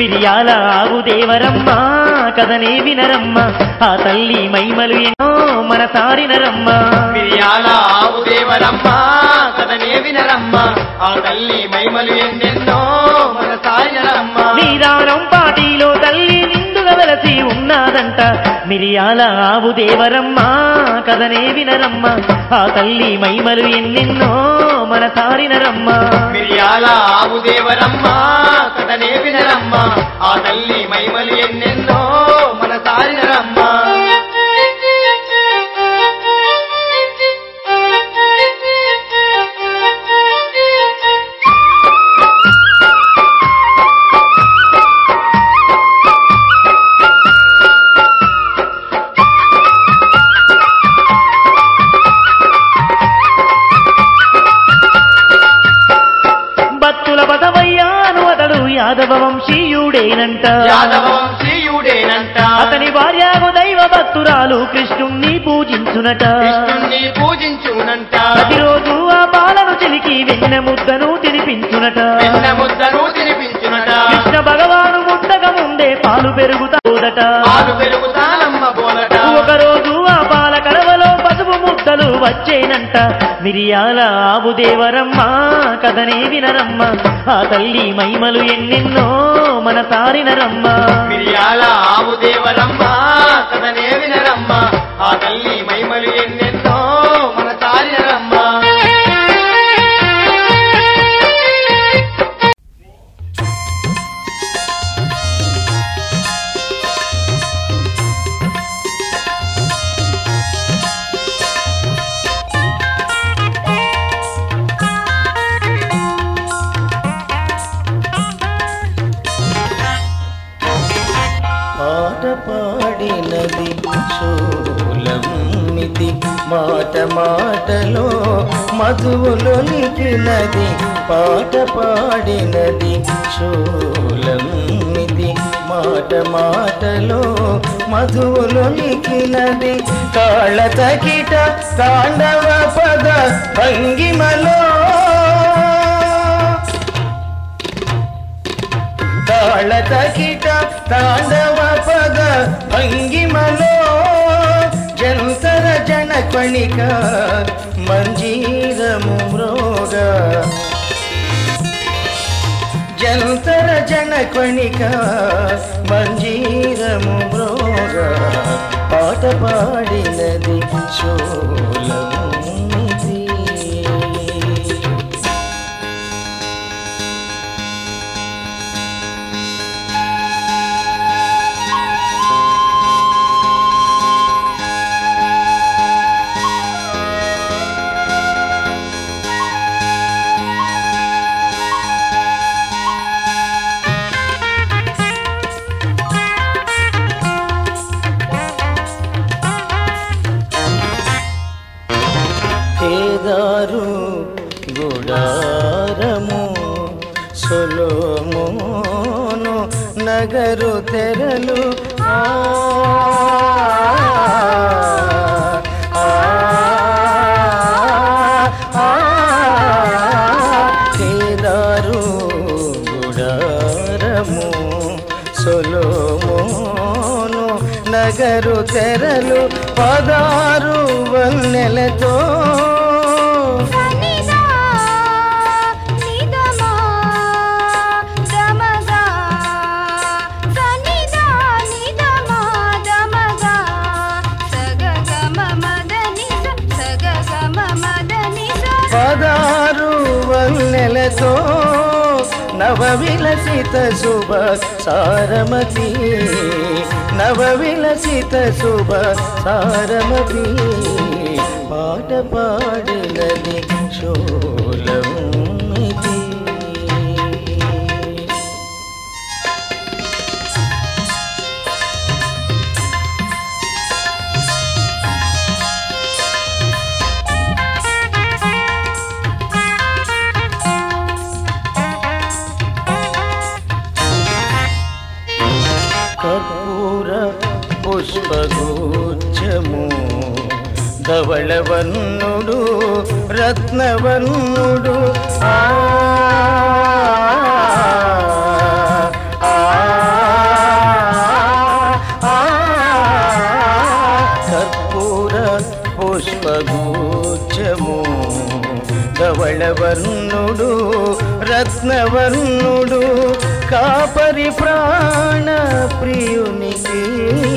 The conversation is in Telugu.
మిరియాల ఆవు దేవరమ్మ కథనే వినరమ్మ ఆ తల్లి మైమలు ఎన్నో మన సారినరమ్మ మిరియాల ఆవు దేవరమ్మ కథనే వినరమ్మ ఆ తల్లి మైమలు ఎన్నెన్నో మన సారినరమ్మ నీదానం పాటిలో తల్లి నిండుగా వెలసి ఉన్నాదంట మిరియాల ఆవు దేవరమ్మ కథనే వినరమ్మ ఆ తల్లి మైమలు ఎన్నెన్నో మన సారినరమ్మ మిరియాల ఆవు దేవరమ్మ కథనే వినరమ్మ ఆ తల్లి మైమలు ఎన్నెన్నో మన సారినరమ్మ యాదవ వంశీయుడేనంట అతని భార్యకు దైవ భక్తురాలు కృష్ణుణ్ణి పూజించునట ప్రతిరోజు ఆ పాలను చిలికి వెన్న ముద్దను తినిపించునట కృష్ణ భగవాను ముద్దక ముందే పాలు పెరుగుతాడట ఒకరోజు ఆ పాల కడవలో పసుపు ముద్దలు వచ్చేనంట మిరియాల ఆవు దేవరమ్మ కథనే వినరమ్మ ఆ తల్లి మైమలు ఎన్నెన్నో మన సారినరమ్మ మిరియాల ఆవు దేవరమ్మ కథనే వినరమ్మ ఆ తల్లి మైమలు ఎన్నెన్నో మన సారినరమ్మ పాడినది శూలమిది మాట మాటలో మధువులొలికినది పాట పాడినది శూలమిది మాట మాటలో మధువులొలికినది తాళ తకిట తాండవ పద భంగిమలో తాళ తకిట తాండవ పద భంగిమలో జంతర జనకణిక మంజీరము మ్రోగ జంతర జనకణిక మంజీరము మ్రోగ పాట పాడినది శూలము కేదారు గుడారము సొలొమోను నగరు తెరలు కేదారు గుడారము సొలొమోను నగరు తెరలు 16 వన్నెలతో వన్నెలతో నవవిలసిత శుభ సారమతి నవవిలసిత శుభ సారమతి పాట పాడినది శూలమిది కర్పూర పుష్పగుచ్చము ధవళవర్ణుడు రత్నవర్ణుడు ఆ ధవళవర్ణుడు రత్నవర్ణుడు కాపరి ప్రాణ ప్రియునికి